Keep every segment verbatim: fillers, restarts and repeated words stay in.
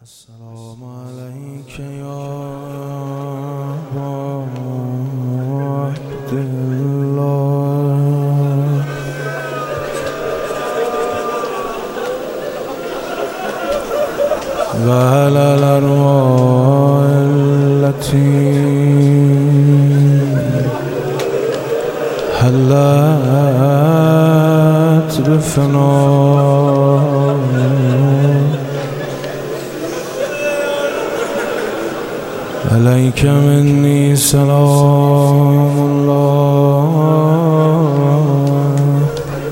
السلام عليك يا عبد الله وعلى الأرواح التي حلت بفناء عليك مني سلام الله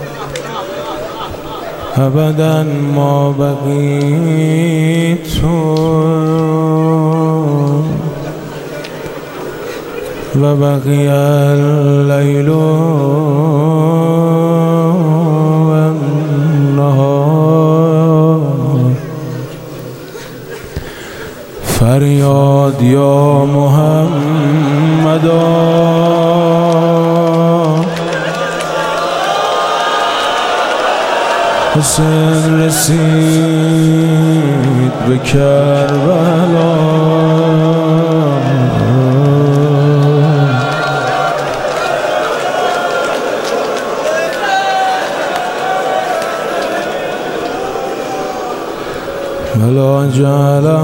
أبدا ما بقيت وبقي الليل والنهار فریاد یا محمد حسین رسید به کربلا ولا جعله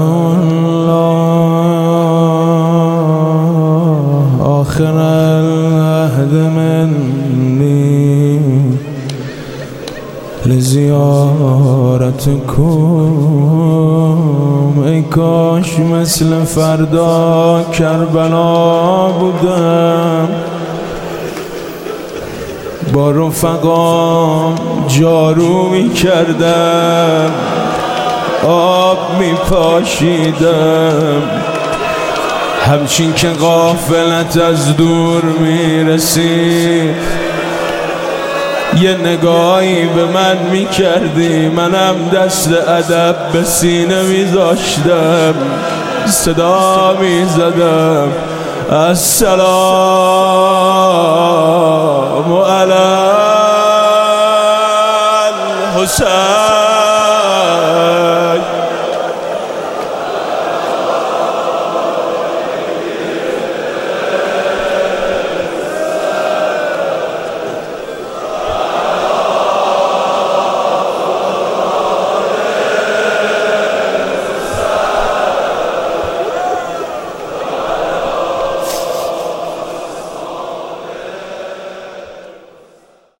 الله آخر العهد مني لزیارتکم ای کاش مثل فردا کربلا بودم با رفقام جارو می کردم آب می پاشیدم همچین که غافلت از دور می رسید یه نگاهی به من می کردی منم دست ادب به سینه می زاشتم صدا می زدم السلام علی الحسین